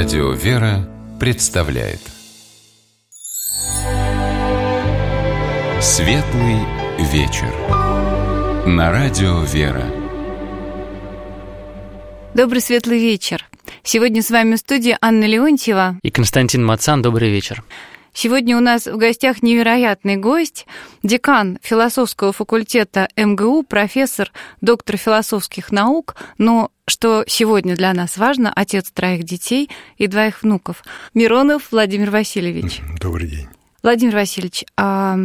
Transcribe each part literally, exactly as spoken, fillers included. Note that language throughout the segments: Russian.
Радио «Вера» представляет Светлый вечер на Радио «Вера». Добрый светлый вечер. Сегодня с вами в студии Анна Леонтьева и Константин Мацан. Добрый вечер. Сегодня у нас в гостях невероятный гость, декан философского факультета эм гэ у, профессор, доктор философских наук, но, что сегодня для нас важно, отец троих детей и двоих внуков. Миронов Владимир Васильевич. Добрый день. Владимир Васильевич, а...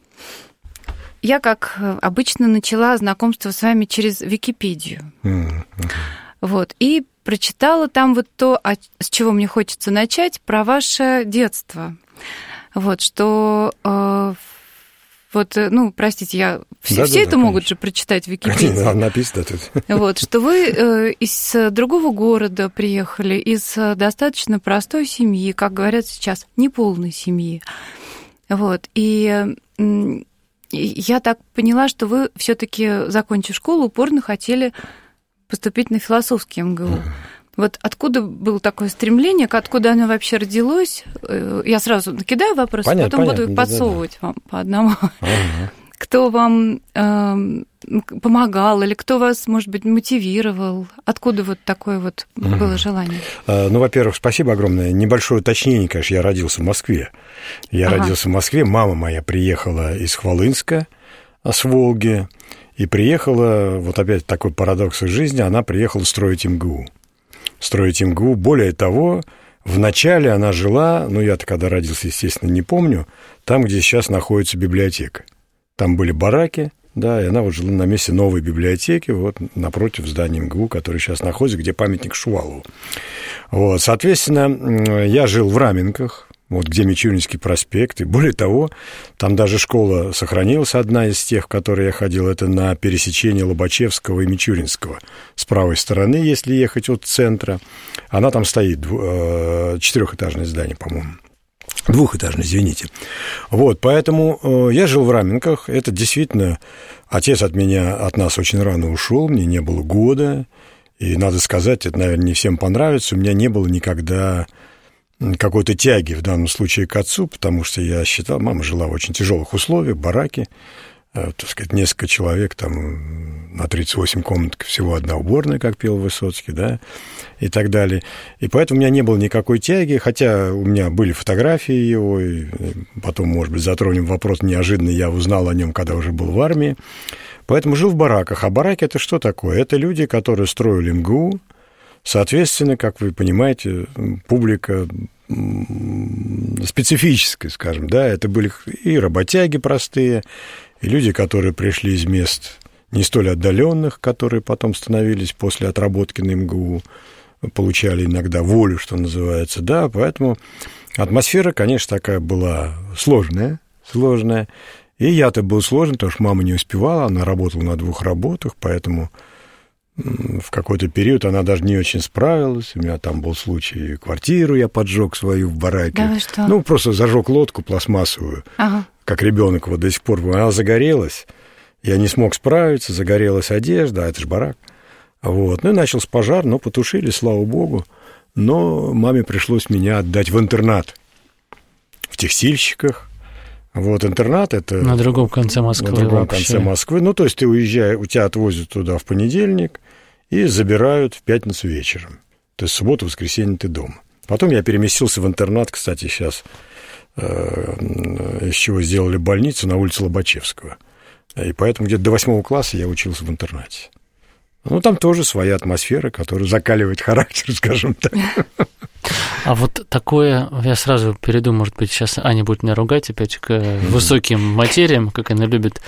я, как обычно, начала знакомство с вами через Википедию. Mm-hmm. Вот, и прочитала там вот то, с чего мне хочется начать, про ваше детство. Вот, что... Э, вот, ну, простите, я... Все, да, все да, это да, могут конечно. же прочитать в Википедии. Да, написано тут. Вот, что вы э, из другого города приехали, из достаточно простой семьи, как говорят сейчас, неполной семьи. Вот, и... Э, я так поняла, что вы все-таки, закончив школу, упорно хотели поступить на философский эм гэ у. Вот откуда было такое стремление, откуда оно вообще родилось? Я сразу накидаю вопросы, понятно, потом понятно, буду их да, подсовывать да, да. вам по одному. Ага. Кто вам э, помогал или кто вас, может быть, мотивировал? Откуда вот такое вот ага. было желание? Ну, во-первых, спасибо огромное. Небольшое уточнение, конечно, я родился в Москве. Я ага. родился в Москве, мама моя приехала из Хвалынска, с Волги, и приехала, вот опять такой парадокс из жизни, она приехала строить эм гэ у. Строить эм гэ у. Более того, вначале она жила, ну, я-то когда родился, естественно, не помню, там, где сейчас находится библиотека. Там были бараки, да, и она вот жила на месте новой библиотеки, вот напротив здания эм гэ у, который сейчас находится, где памятник Шувалову. Вот, соответственно, я жил в Раменках, вот где Мичуринский проспект, и более того, там даже школа сохранилась, одна из тех, в которые я ходил, это на пересечении Лобачевского и Мичуринского. С правой стороны, если ехать от центра, она там стоит, четырехэтажное здание, по-моему. Двухэтажный, извините. Вот, поэтому я жил в Раменках, это действительно, отец от меня, от нас очень рано ушел, мне не было года, и, надо сказать, это, наверное, не всем понравится, у меня не было никогда какой-то тяги, в данном случае, к отцу, потому что я считал, мама жила в очень тяжелых условиях, бараке, так сказать, несколько человек, там, на тридцать восемь комнат, всего одна уборная, как пел Высоцкий, да, и так далее. И поэтому у меня не было никакой тяги, хотя у меня были фотографии его, и потом, может быть, затронем вопрос, неожиданно я узнал о нем, когда уже был в армии. Поэтому жил в бараках. А бараки – это что такое? Это люди, которые строили эм гэ у. Соответственно, как вы понимаете, публика специфическая, скажем, да, это были и работяги простые, и люди, которые пришли из мест не столь отдаленных, которые потом становились после отработки на эм гэ у, получали иногда волю, что называется, да, поэтому атмосфера, конечно, такая была сложная, сложная, и я-то был сложный, потому что мама не успевала, она работала на двух работах, поэтому в какой-то период она даже не очень справилась. У меня там был случай, квартиру я поджег свою в бараке. Да вы что? Ну, просто зажег лодку пластмассовую, ага. как ребенок, вот до сих пор. Она загорелась, я не смог справиться, загорелась одежда, а это же барак. Вот. Ну, и начался пожар, но потушили, слава богу. Но маме пришлось меня отдать в интернат, в текстильщиках. Вот интернат это... На другом конце Москвы. На другом вообще. конце Москвы. Ну, то есть ты уезжаешь, у тебя отвозят туда в понедельник и забирают в пятницу вечером. То есть в субботу, воскресенье ты дома. Потом я переместился в интернат, кстати, сейчас, э, из чего сделали больницу на улице Лобачевского. И поэтому где-то до восьмого класса я учился в интернате. Ну, там тоже своя атмосфера, которая закаливает характер, скажем так. А вот такое, я сразу перейду, может быть, сейчас Аня будет меня ругать опять к высоким материям, как она любит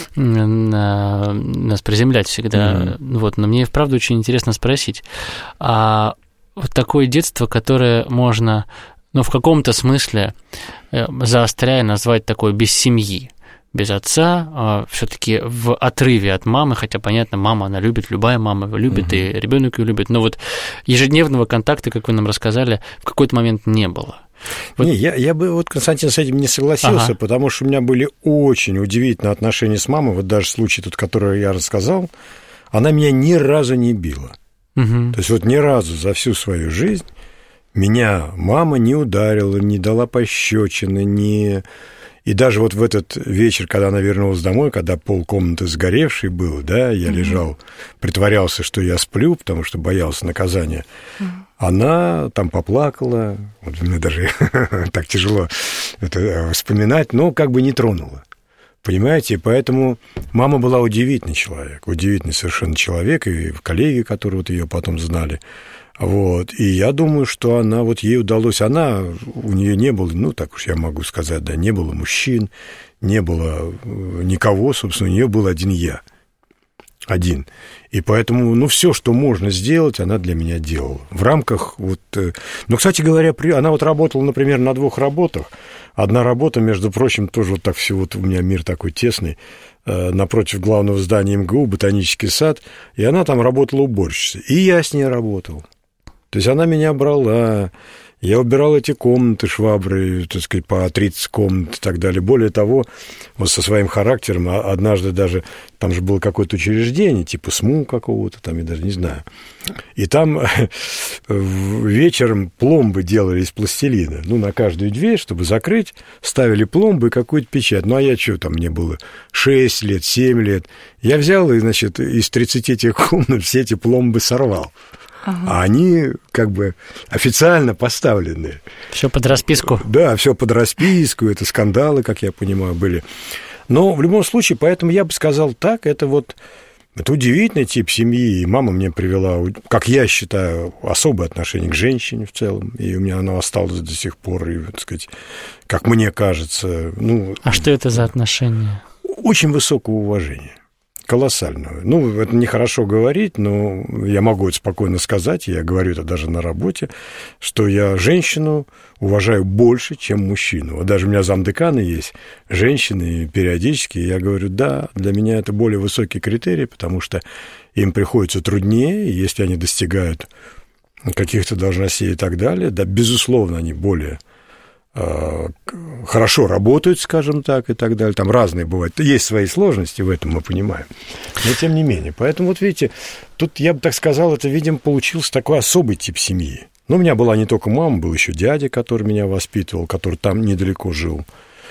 нас приземлять всегда. Mm-hmm. Вот, но мне, вправду, очень интересно спросить, а вот такое детство, которое можно, ну, в каком-то смысле, заостряя, назвать такое без семьи, без отца, все-таки в отрыве от мамы, хотя, понятно, мама, она любит, любая мама его любит, угу. и ребенок ее любит, но вот ежедневного контакта, как вы нам рассказали, в какой-то момент не было. Вот... Не, я, я бы, вот, Константин, с этим не согласился, ага. потому что у меня были очень удивительные отношения с мамой, вот даже случай тот, который я рассказал, она меня ни разу не била. Угу. То есть вот ни разу за всю свою жизнь Меня мама не ударила, не дала пощечины, не... И даже вот в этот вечер, когда она вернулась домой, когда полкомнаты сгоревшей был, да, я mm-hmm. лежал, притворялся, что я сплю, потому что боялся наказания, mm-hmm. она там поплакала, вот мне даже так тяжело это вспоминать, но как бы не тронула. Понимаете, поэтому мама была удивительный человек, удивительный совершенно человек, и коллеги, которые вот ее потом знали. Вот, и я думаю, что она, вот ей удалось, она, у нее не было, ну, так уж я могу сказать, да, не было мужчин, не было никого, собственно, у нее был один я, один. И поэтому, ну, все, что можно сделать, она для меня делала. В рамках вот... Ну, кстати говоря, она вот работала, например, на двух работах. Одна работа, между прочим, тоже вот так все, вот у меня мир такой тесный, напротив главного здания эм гэ у, ботанический сад, и она там работала уборщицей. И я с ней работал. То есть она меня брала, я убирал эти комнаты шваброй, так сказать, по тридцать комнат и так далее. Более того, вот со своим характером, однажды даже, там же было какое-то учреждение, типа СМУ какого-то, там, я даже не знаю. И там вечером пломбы делали из пластилина. Ну, на каждую дверь, чтобы закрыть, ставили пломбы и какую-то печать. Ну, а я что, там мне было шесть лет, семь лет. Я взял и, значит, из тридцати этих комнат все эти пломбы сорвал. Ага. А они как бы официально поставлены. Все под расписку. Да, все под расписку, это скандалы, как я понимаю, были. Но в любом случае, поэтому я бы сказал так, это вот это удивительный тип семьи, и мама мне привела, как я считаю, особое отношение к женщине в целом, и у меня оно осталось до сих пор, и, так сказать, как мне кажется... Ну, а что это за отношение? Очень высокого уважения. Колоссальную. Ну, это нехорошо говорить, но я могу это спокойно сказать, я говорю это даже на работе, что я женщину уважаю больше, чем мужчину. Вот даже у меня замдекана есть женщины, и периодически я говорю, да, для меня это более высокий критерий, потому что им приходится труднее, если они достигают каких-то должностей и так далее, да, безусловно, они более... хорошо работают, скажем так, и так далее. Там разные бывают. Есть свои сложности, в этом мы понимаем. Но тем не менее. Поэтому, вот видите, тут, я бы так сказал, это, видимо, получился такой особый тип семьи. Но у меня была не только мама, был еще дядя, который меня воспитывал, который там недалеко жил.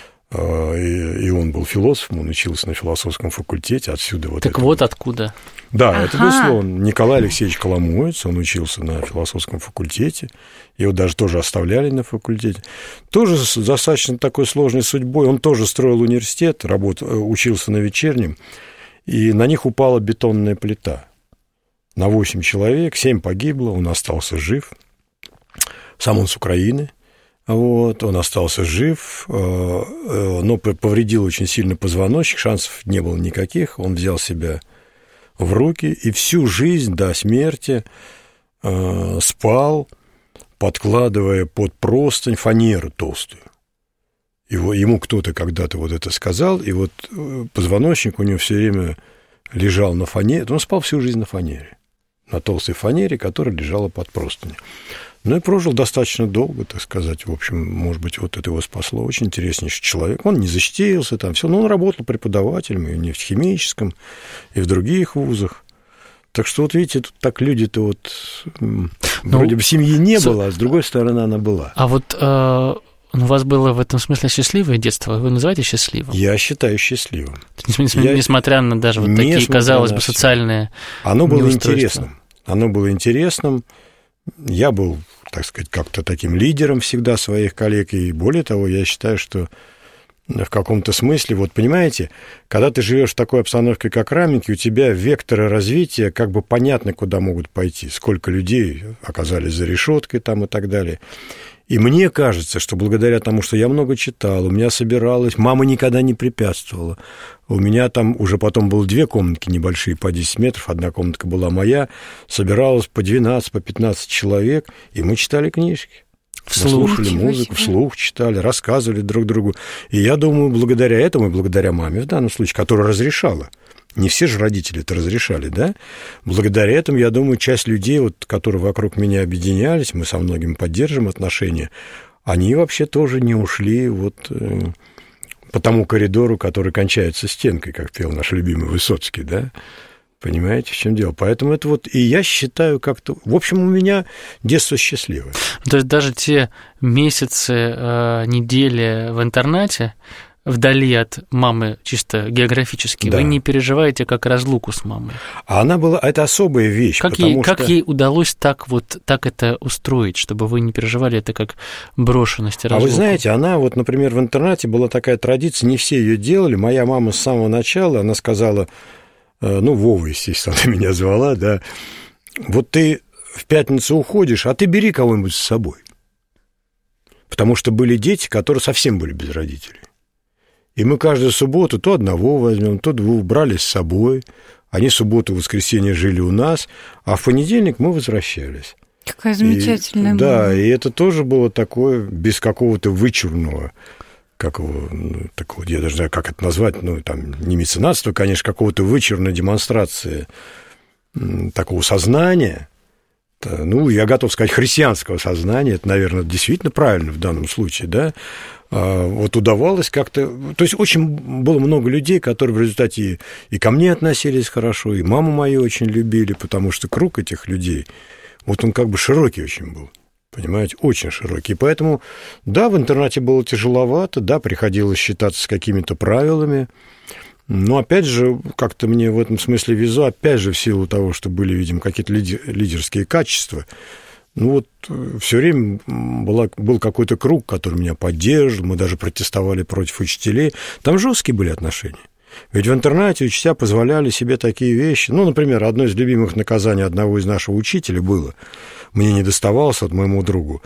И, и он был философом, он учился на философском факультете, отсюда вот так это. вот откуда? Да, ага. это безусловно. Николай Алексеевич Коломоец, он учился на философском факультете, его даже тоже оставляли на факультете. Тоже с достаточно такой сложной судьбой. Он тоже строил университет, работал, учился на вечернем, и на них упала бетонная плита. На восемь человек, семь погибло, он остался жив. Сам он с Украины. Вот, он остался жив, но повредил очень сильно позвоночник, шансов не было никаких, он взял себя в руки и всю жизнь до смерти спал, подкладывая под простынь фанеру толстую. Его, ему кто-то когда-то вот это сказал, и вот позвоночник у него все время лежал на фанере, он спал всю жизнь на фанере, на толстой фанере, которая лежала под простыней. Ну и прожил достаточно долго, так сказать. В общем, может быть, вот это его спасло. Очень интереснейший человек. Он не защитился там, все. Но он работал преподавателем и в нефтехимическом, и в других вузах. Так что, вот видите, тут так люди-то вот... Ну, вроде бы семьи не было, а с другой стороны она была. А вот э, у вас было в этом смысле счастливое детство? Вы называете счастливым? Я считаю счастливым. Несмотря, Я... несмотря на даже вот такие, казалось бы, социальные Оно было интересным. Оно было интересным. Я был, так сказать, как-то таким лидером всегда своих коллег, и более того, я считаю, что в каком-то смысле, вот понимаете, когда ты живешь в такой обстановке, как Раменки, у тебя векторы развития как бы понятно, куда могут пойти, сколько людей оказались за решеткой там и так далее. И мне кажется, что благодаря тому, что я много читал, у меня собиралось, мама никогда не препятствовала. У меня там уже потом было две комнатки небольшие по десять метров, одна комнатка была моя, собиралось по двенадцать, по пятнадцать человек, и мы читали книжки. Вслух. Слушали музыку, вслух читали, рассказывали друг другу. И я думаю, благодаря этому, и благодаря маме в данном случае, которая разрешала, не все же родители это разрешали, да? Благодаря этому, я думаю, часть людей, вот, которые вокруг меня объединялись, мы со многими поддерживаем отношения, они вообще тоже не ушли вот э, по тому коридору, который кончается стенкой, как пел наш любимый Высоцкий, да? Понимаете, в чем дело? Поэтому это вот, и я считаю как-то... В общем, у меня детство счастливое. То есть даже те месяцы, недели в интернате, вдали от мамы чисто географически, да. Вы не переживаете как разлуку с мамой. А она была... Это особая вещь, как потому ей, что... Как ей удалось так вот так это устроить, чтобы вы не переживали это как брошенность и разлуку? А вы знаете, она вот, например, в интернате была такая традиция, не все ее делали. Моя мама с самого начала, она сказала... Ну, Вова, естественно, она меня звала, да. Вот ты в пятницу уходишь, а ты бери кого-нибудь с собой. Потому что были дети, которые совсем были без родителей. И мы каждую субботу то одного возьмем, то двух брали с собой. Они субботу, воскресенье жили у нас, а в понедельник мы возвращались. Какая замечательная и, мама. Да, и это тоже было такое, без какого-то вычурного... как его, ну, такого, я даже не знаю, как это назвать, ну, там, не меценатство, конечно, какого-то вычурной демонстрации такого сознания, ну, я готов сказать, христианского сознания, это, наверное, действительно правильно в данном случае, да, вот удавалось как-то, то есть очень было много людей, которые в результате и, и ко мне относились хорошо, и маму мою очень любили, потому что круг этих людей, вот он как бы широкий очень был. Понимаете, очень широкий. Поэтому, да, в интернате было тяжеловато, да, приходилось считаться с какими-то правилами. Но, опять же, как-то мне в этом смысле везло, опять же, в силу того, что были, видимо, какие-то лидерские качества. Ну, вот все время была, был какой-то круг, который меня поддерживал, мы даже протестовали против учителей. Там жесткие были отношения. Ведь в интернате учителя позволяли себе такие вещи. Ну, например, одно из любимых наказаний одного из нашего учителя было, мне не доставалось от моему другу,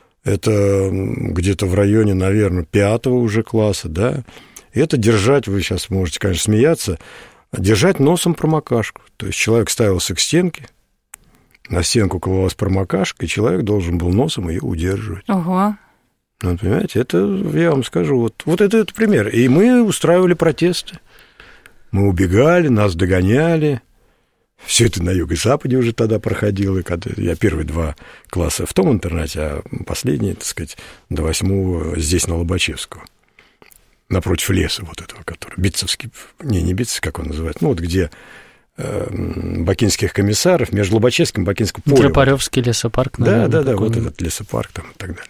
это где-то в районе, наверное, пятого уже класса, да, и это держать, вы сейчас можете, конечно, смеяться, держать носом промокашку. То есть человек ставился к стенке, на стенку ковалась промокашка, и человек должен был носом ее удерживать. Ого. Ну, понимаете, это, я вам скажу, вот, вот это, это пример. И мы устраивали протесты. Мы убегали, нас догоняли. Все это на юго-западе уже тогда проходило. Я первые два класса в том интернате, а последние, так сказать, до восьмого здесь, на Лобачевского. Напротив леса вот этого, который Битцевский, не, не Битцевский, как он называется, ну, вот где э, бакинских комиссаров, между Лобачевским и Бакинским полем. Тропаревский лесопарк, наверное. Да, да, да, вот этот лесопарк там и так далее.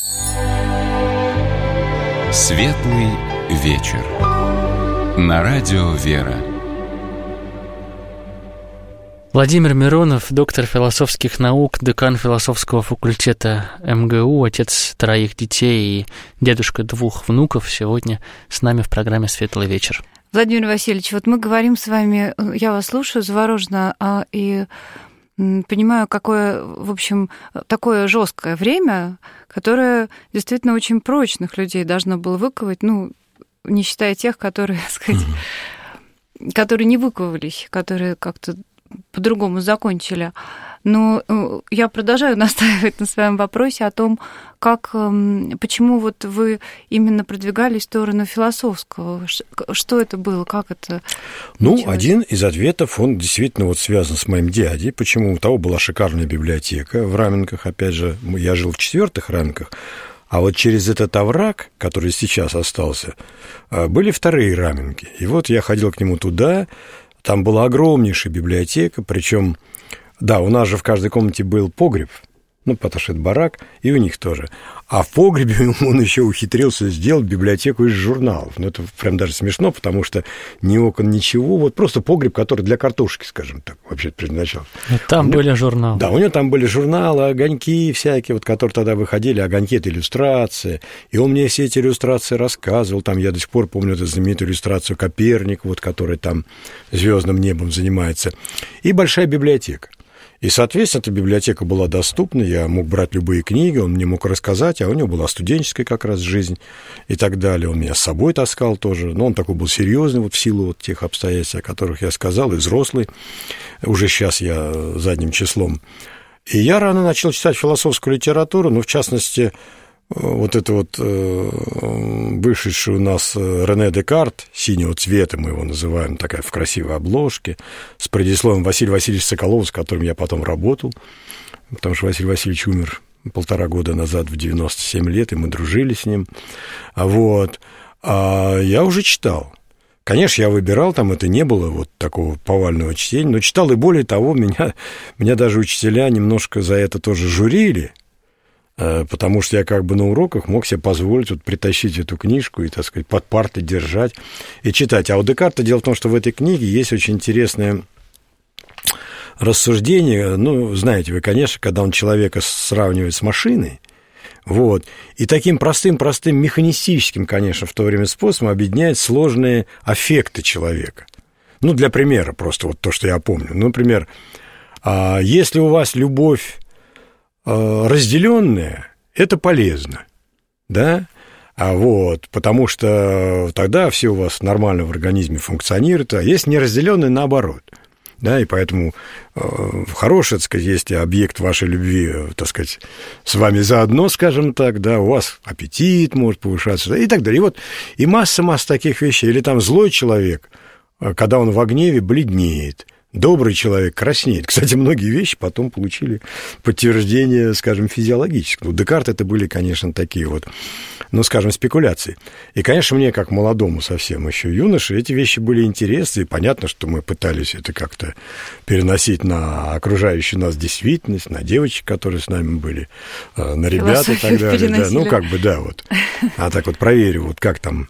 Светлый вечер. На радио «Вера». Владимир Миронов, доктор философских наук, декан философского факультета эм гэ у, отец троих детей и дедушка двух внуков, сегодня с нами в программе «Светлый вечер». Владимир Васильевич, вот мы говорим с вами, я вас слушаю завороженно, а, и понимаю, какое, в общем, такое жесткое время, которое действительно очень прочных людей должно было выковать, ну, не считая тех, которые, так сказать, mm-hmm. которые не выковались, которые как-то по-другому закончили. Но я продолжаю настаивать на своем вопросе о том, как, почему вот вы именно продвигались в сторону философского. Что это было, как это Ну, началось? Один из ответов, он действительно вот связан с моим дядей. Почему? У того была шикарная библиотека в Раменках. Опять же, я жил в четвертых Раменках. А вот через этот овраг, который сейчас остался, были вторые Раменки. И вот я ходил к нему туда. Там была огромнейшая библиотека, причем, да, у нас же в каждой комнате был погреб, ну, потому что это барак, и у них тоже. А в погребе он еще ухитрился сделать библиотеку из журналов. Ну, это прям даже смешно, потому что ни окон, ничего, вот просто погреб, который для картошки, скажем так, вообще предназначался. Там него, были журналы. Да, у него там были журналы, огоньки всякие, вот, которые тогда выходили, огоньки — это иллюстрации. И он мне все эти иллюстрации рассказывал. Там я до сих пор помню эту знаменитую иллюстрацию Коперник, вот, который там звездным небом занимается. И большая библиотека. И, соответственно, эта библиотека была доступна, я мог брать любые книги, он мне мог рассказать, а у него была студенческая как раз жизнь и так далее. Он меня с собой таскал тоже, но он такой был серьезный вот в силу вот тех обстоятельств, о которых я сказал, и взрослый, уже сейчас я задним числом. И я рано начал читать философскую литературу, ну, в частности, вот это вот вышедший у нас Рене Декарт, синего цвета мы его называем, такая в красивой обложке, с предисловием Василий Васильевич Соколов, с которым я потом работал, потому что Василий Васильевич умер полтора года назад в девяносто семь лет, и мы дружили с ним. Вот. А я уже читал. Конечно, я выбирал, там это не было вот такого повального чтения, но читал, и более того, меня, меня даже учителя немножко за это тоже журили, потому что я как бы на уроках мог себе позволить вот притащить эту книжку и, так сказать, под партой держать и читать. А у Декарта дело в том, что в этой книге есть очень интересное рассуждение. Ну, знаете вы, конечно, когда он человека сравнивает с машиной, вот. И таким простым-простым механистическим, конечно, в то время способом объединяет сложные аффекты человека. Ну, для примера просто вот то, что я помню. Ну, например, если у вас любовь разделенная, это полезно, да? А вот, потому что тогда все у вас нормально в организме функционирует, а есть неразделенная наоборот. Да, и поэтому э, хороший, так сказать, если объект вашей любви, так сказать, с вами заодно, скажем так, да, у вас аппетит может повышаться, и так далее. И вот и масса-масса таких вещей. Или там злой человек, когда он в гневе, бледнеет. Добрый человек краснеет. Кстати, многие вещи потом получили подтверждение, скажем, физиологическое. У Декарта это были, конечно, такие вот, ну, скажем, спекуляции. И, конечно, мне, как молодому совсем еще юноше, эти вещи были интересны, и понятно, что мы пытались это как-то переносить на окружающую нас действительность, на девочек, которые с нами были, на ребят и так далее. Да. Ну, как бы, да, вот. А так вот проверю, вот как там...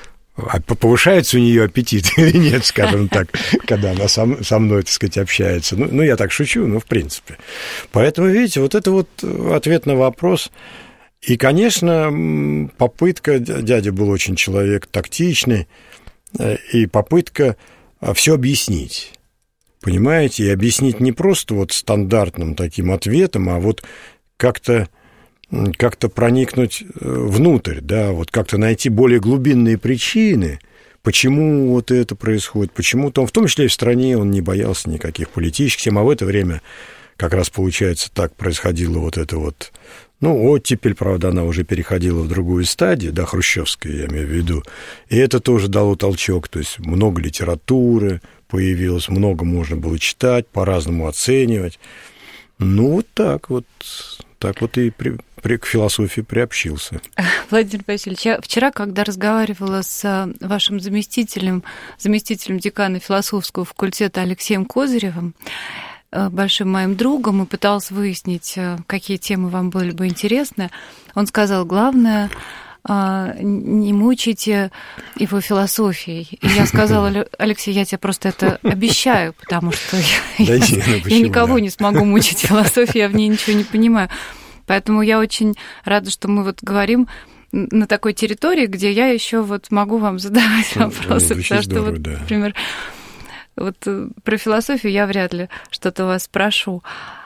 повышается у нее аппетит или нет, скажем так, когда она со мной, так сказать, общается. Ну, ну, я так шучу, но в принципе. Поэтому, видите, вот это вот ответ на вопрос. И, конечно, попытка, дядя был очень человек тактичный, и попытка все объяснить. Понимаете? И объяснить не просто вот стандартным таким ответом, а вот как-то как-то проникнуть внутрь, да, вот как-то найти более глубинные причины, почему вот это происходит, почему там, в том числе и в стране, он не боялся никаких политических тем, а в это время как раз, получается, так происходило вот это вот, ну, оттепель, правда, она уже переходила в другую стадию, да, хрущевская, я имею в виду, и это тоже дало толчок, то есть много литературы появилось, много можно было читать, по-разному оценивать, ну, вот так вот, так вот и при... к философии приобщился. Владимир Васильевич, я вчера, когда разговаривала с вашим заместителем, заместителем декана философского факультета Алексеем Козыревым, большим моим другом, и пыталась выяснить, какие темы вам были бы интересны, он сказал, главное, не мучайте его философией. И я сказала, Алексей, я тебе просто это обещаю, потому что я, я, я никого не смогу мучить философией, я в ней ничего не понимаю. Поэтому я очень рада, что мы вот говорим на такой территории, где я еще вот могу вам задавать вопросы, ну, потому здорово, что, вот, да. например, вот про философию я вряд ли что-то вас спрошу.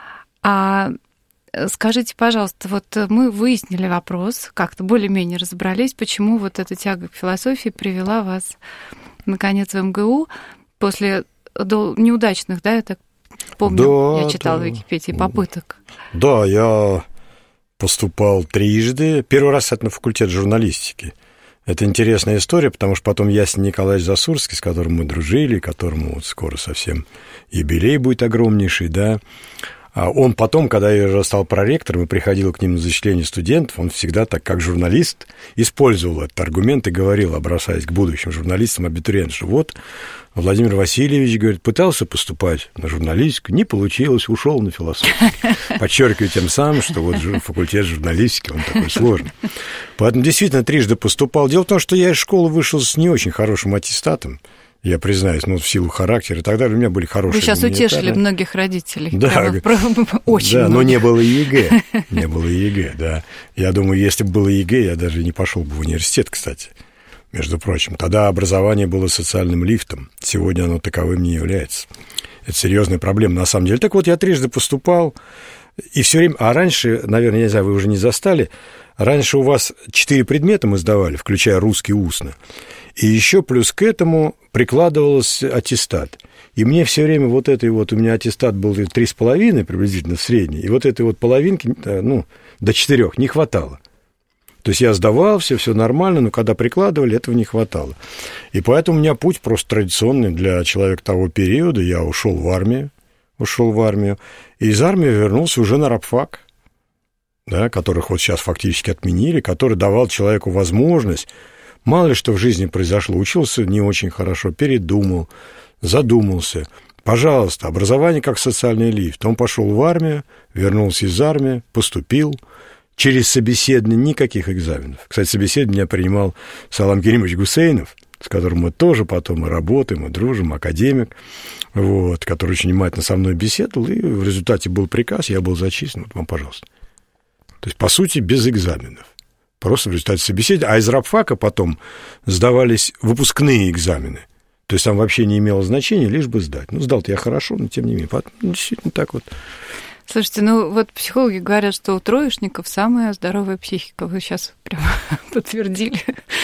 А скажите, пожалуйста, вот мы выяснили вопрос, как-то более-менее разобрались, почему вот эта тяга к философии привела вас, наконец, в эм гэ у после неудачных, да, я так помню, да, я читала да. в Википедии, попыток. Да, я поступал трижды. Первый раз, кстати, на факультет журналистики. Это интересная история, потому что потом Ясень Николаевич Засурский, с которым мы дружили, которому вот скоро совсем юбилей будет огромнейший, да, он потом, когда я уже стал проректором и приходил к ним на зачисление студентов, он всегда так, как журналист, использовал этот аргумент и говорил, обращаясь к будущим журналистам, абитуриентам, что вот Владимир Васильевич, говорит, пытался поступать на журналистику, не получилось, ушел на философию. Подчеркиваю тем самым, что вот факультет журналистики, он такой сложный. Поэтому действительно трижды поступал. Дело в том, что я из школы вышел с не очень хорошим аттестатом. Я признаюсь, ну, в силу характера и так далее, у меня были хорошие... Вы сейчас утешили многих родителей. Да, очень да, но не было ЕГЭ. Не было ЕГЭ, да. Я думаю, если бы было ЕГЭ, я даже не пошел бы в университет, кстати, между прочим. Тогда образование было социальным лифтом. Сегодня оно таковым не является. Это серьезная проблема, на самом деле. Так вот, я трижды поступал, и все время... А раньше, наверное, я не знаю, вы уже не застали, раньше у вас четыре предмета мы сдавали, включая русский устно. И еще плюс к этому прикладывался аттестат. И мне все время вот этой вот, у меня аттестат был три с половиной приблизительно средний, и вот этой вот половинки, ну, до четырех не хватало. То есть я сдавал, все, все нормально, но когда прикладывали, этого не хватало. И поэтому у меня путь просто традиционный для человека того периода. Я ушел в армию, ушел в армию, и из армии вернулся уже на рабфак, да, которых вот сейчас фактически отменили, который давал человеку возможность Мало ли что в жизни произошло. Учился не очень хорошо, передумал, задумался. Пожалуйста, образование как социальный лифт. Он пошел в армию, вернулся из армии, поступил. Через собеседование никаких экзаменов. Кстати, собеседование меня принимал Салам Керимович Гусейнов, с которым мы тоже потом и работаем, и дружим, академик, вот, который очень внимательно со мной беседовал, и в результате был приказ, я был зачислен, вот вам, пожалуйста. То есть, по сути, без экзаменов. Просто в результате собеседования. А из рабфака потом сдавались выпускные экзамены. То есть, там вообще не имело значения, лишь бы сдать. Ну, сдал-то я хорошо, но тем не менее. Потом, ну, действительно так вот. Слушайте, ну вот психологи говорят, что у троечников самая здоровая психика. Вы сейчас прямо подтвердили.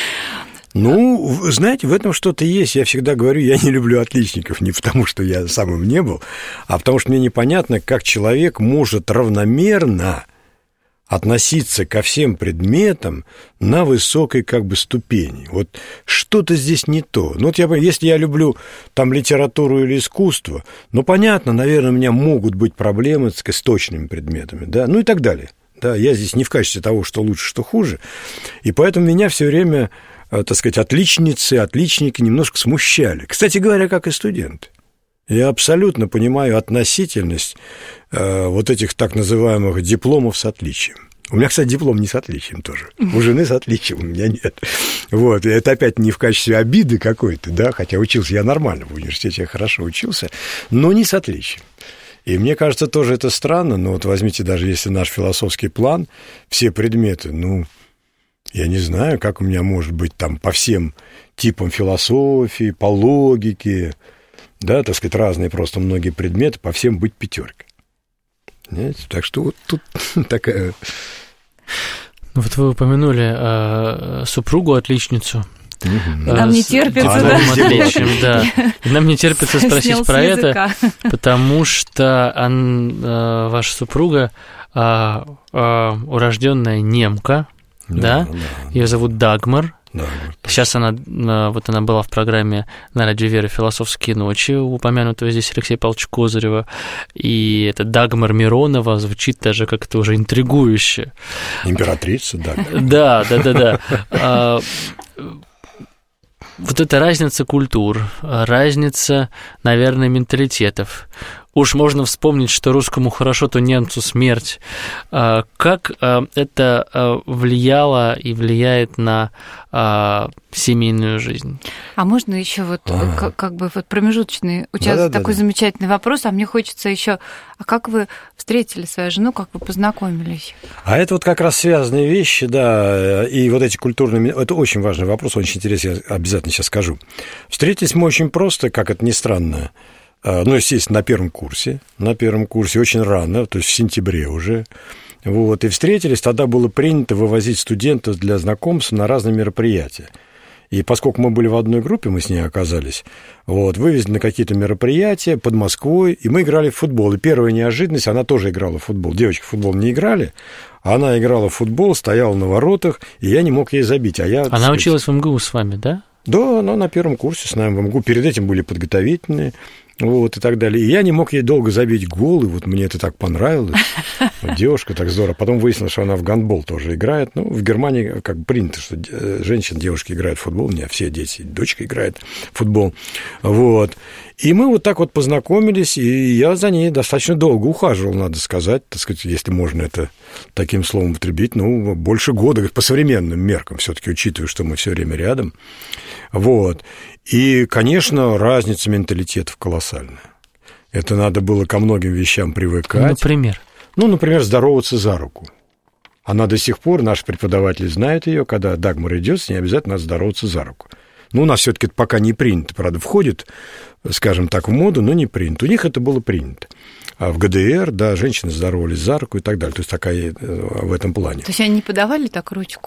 Ну, знаете, в этом что-то есть. Я всегда говорю, я не люблю отличников не потому, что я сам им не был, а потому что мне непонятно, как человек может равномерно относиться ко всем предметам на высокой как бы ступени. Вот что-то здесь не то. Ну, вот я, если я люблю там литературу или искусство, ну, понятно, наверное, у меня могут быть проблемы с точными предметами, да, ну и так далее. Да, я здесь не в качестве того, что лучше, что хуже, и поэтому меня все время, так сказать, отличницы, отличники немножко смущали. Кстати говоря, как и студенты. Я абсолютно понимаю относительность э, вот этих так называемых дипломов с отличием. У меня, кстати, диплом не с отличием тоже. У жены с отличием, у меня нет. Вот, и это опять не в качестве обиды какой-то, да, хотя учился я нормально в университете, я хорошо учился, но не с отличием. И мне кажется, тоже это странно, но вот возьмите даже если наш философский план, все предметы, ну, я не знаю, как у меня может быть там по всем типам философии, по логике, да, так сказать, разные просто многие предметы, по всем быть пятеркой. Понимаете? Так что вот тут такая... Ну, вот вы упомянули э, супругу-отличницу. Угу. Нам не терпится, а, да? Отличием, да. Нам не терпится спросить про это, потому что он, э, ваша супруга э, э, урожденная немка, да? да? да. Ее зовут Дагмар. Да, сейчас она, вот она была в программе на радио Вера «Философские ночи» у упомянутого здесь Алексея Павловича Козырева, и это Дагмар Миронова звучит даже как-то уже интригующе. Императрица, да. Да, да, да, да. Вот эта разница культур, разница, наверное, менталитетов. Уж можно вспомнить, что русскому хорошо, то немцу смерть. Как это влияло и влияет на семейную жизнь? А можно еще вот а. как, как бы вот промежуточный участок, да, такой да, да. замечательный вопрос, а мне хочется еще, а как вы встретили свою жену, как вы познакомились? А это вот как раз связанные вещи, да, и вот эти культурные, это очень важный вопрос, очень интересный, я обязательно сейчас скажу. Встретились мы очень просто, как это ни странно. Ну, естественно, на первом курсе, на первом курсе очень рано, то есть в сентябре уже, вот, и встретились, тогда было принято вывозить студентов для знакомств на разные мероприятия. И поскольку мы были в одной группе, мы с ней оказались, вот, вывезли на какие-то мероприятия под Москвой, и мы играли в футбол. И первая неожиданность, она тоже играла в футбол. Девочки в футбол не играли, она играла в футбол, стояла на воротах, и я не мог ей забить. А я, она сказать, училась в МГУ с вами, да? Да, она на первом курсе с нами в МГУ. Перед этим были подготовительные. Вот, и так далее. И я не мог ей долго забить гол, и вот мне это так понравилось. Вот, девушка так здорово. Потом выяснилось, что она в гандбол тоже играет. Ну, в Германии как бы принято, что женщины, девушки играют в футбол. У меня все дети, дочка играет в футбол. Вот. И мы вот так вот познакомились, и я за ней достаточно долго ухаживал, надо сказать, так сказать, если можно это таким словом употребить, ну, больше года, по современным меркам, все-таки учитывая, что мы все время рядом. Вот. И, конечно, разница менталитетов колоссальная. Это надо было ко многим вещам привыкать. Например? Ну, например, здороваться за руку. Она до сих пор, наш преподаватель знает ее, когда Дагмар идет, с ней обязательно надо здороваться за руку. Ну, у нас все-таки это пока не принято, правда, входит, скажем так, в моду, но не принято. У них это было принято. А в ГДР, да, женщины здоровались за руку и так далее. То есть такая в этом плане. То есть они не подавали так ручку?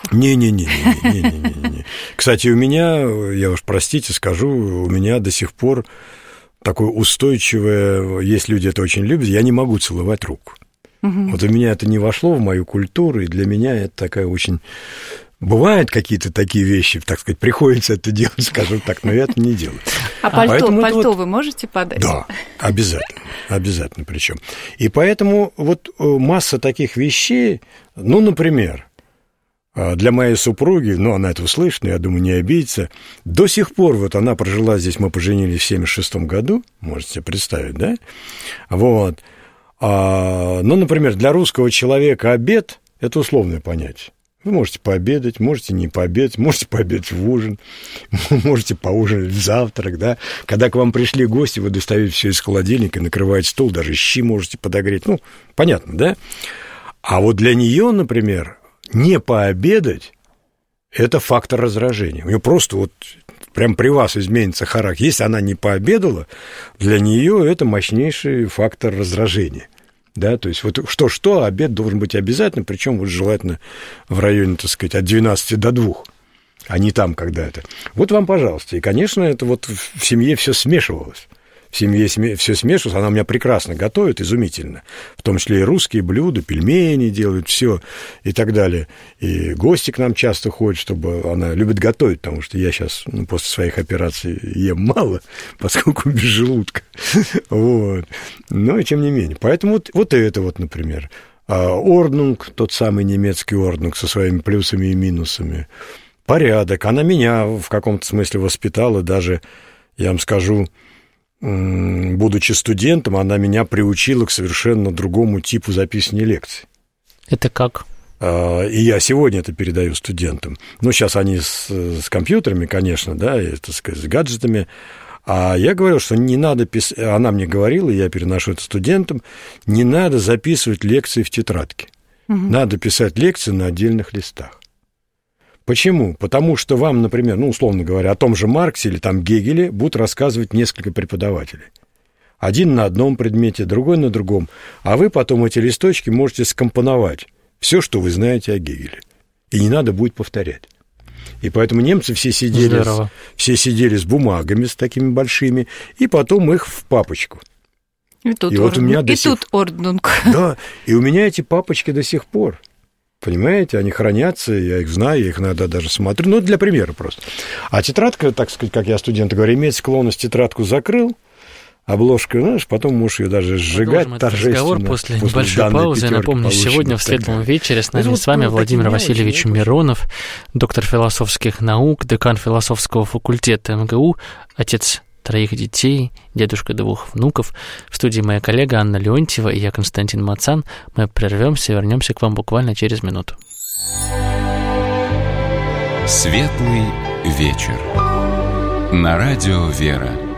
Не-не-не. Кстати, у меня, я уж простите, скажу, у меня до сих пор такое устойчивое, есть люди это очень любят, я не могу целовать руку. Угу. Вот у меня это не вошло в мою культуру, и для меня это такая очень... Бывают какие-то такие вещи, так сказать, приходится это делать, скажем так, но я это не делаю. А пальто, пальто вот... вы можете подать? Да, обязательно, обязательно причем. И поэтому вот масса таких вещей, ну, например, Для моей супруги, ну, она это услышит, но я думаю, не обидится. До сих пор вот она прожила здесь, мы поженились в семьдесят шестом году, можете себе представить, да? Вот. А, ну, например, для русского человека обед – это условное понятие. Вы можете пообедать, можете не пообедать, можете пообедать в ужин, можете поужинать в завтрак, да? Когда к вам пришли гости, вы достаете все из холодильника, накрываете стол, даже щи можете подогреть. Ну, понятно, да? А вот для нее, например, не пообедать – это фактор раздражения. У нее просто вот прям при вас изменится характер. Если она не пообедала, для нее это мощнейший фактор раздражения. Да, то есть вот что-что, обед должен быть обязательно, причем вот желательно в районе, так сказать, от двенадцати до двух, а не там когда-то. Вот вам, пожалуйста. И, конечно, это вот в семье все смешивалось. В семье все смешивалось, она у меня прекрасно готовит, изумительно. В том числе и русские блюда, пельмени делают, все и так далее. И гости к нам часто ходят, чтобы она любит готовить, потому что я сейчас, ну, после своих операций ем мало, поскольку без желудка. Вот. Но и тем не менее. Поэтому вот, вот это вот, например. Орднунг, тот самый немецкий орднунг со своими плюсами и минусами. Порядок. Она меня в каком-то смысле воспитала, даже, я вам скажу, будучи студентом, она меня приучила к совершенно другому типу записывания лекций. Это как? И я сегодня это передаю студентам. Ну, сейчас они с, с компьютерами, конечно, да, и, так сказать, с гаджетами. А я говорил, что не надо писать... Она мне говорила, и я переношу это студентам, не надо записывать лекции в тетрадке. Угу. Надо писать лекции на отдельных листах. Почему? Потому что вам, например, ну, условно говоря, о том же Марксе или там Гегеле будут рассказывать несколько преподавателей. Один на одном предмете, другой на другом. А вы потом эти листочки можете скомпоновать все, что вы знаете о Гегеле. И не надо будет повторять. И поэтому немцы все сидели, с, все сидели с бумагами, с такими большими, и потом их в папочку. И тут, и орд... вот у меня и до сих... тут орднунг. Да, и у меня эти папочки до сих пор. Понимаете, они хранятся, я их знаю, я их иногда даже смотрю, ну, для примера просто. А тетрадка, так сказать, как я студенту говорю, имеет склонность тетрадку закрыл, обложку, знаешь, потом можешь ее даже сжигать торжественно. Разговор после, после небольшой паузы. Я напомню, сегодня в «Светлом вечере» с нами, с вами Владимир Васильевич Миронов, доктор философских наук, декан философского факультета эм гэ у, отец троих детей, дедушка двух внуков. В студии моя коллега Анна Леонтьева и я, Константин Мацан. Мы прервемся и вернемся к вам буквально через минуту. Светлый вечер. На радио «Вера».